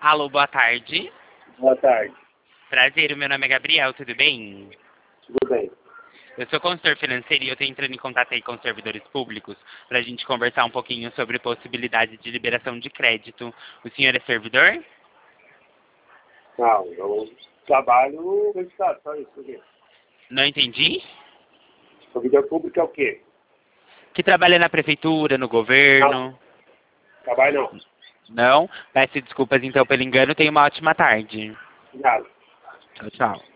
Alô, boa tarde. Boa tarde. Prazer, o meu nome é Gabriel, tudo bem? Tudo bem. Eu sou consultor financeiro e eu estou entrando em contato aí com os servidores públicos para a gente conversar um pouquinho sobre possibilidade de liberação de crédito. O senhor é servidor? Não, eu trabalho no Estado, só isso aqui. Não entendi. Servidor público é o quê? Que trabalha na prefeitura, no governo? Trabalho não. Não? Peço desculpas então pelo engano, tenha uma ótima tarde. Nada. Tchau, tchau.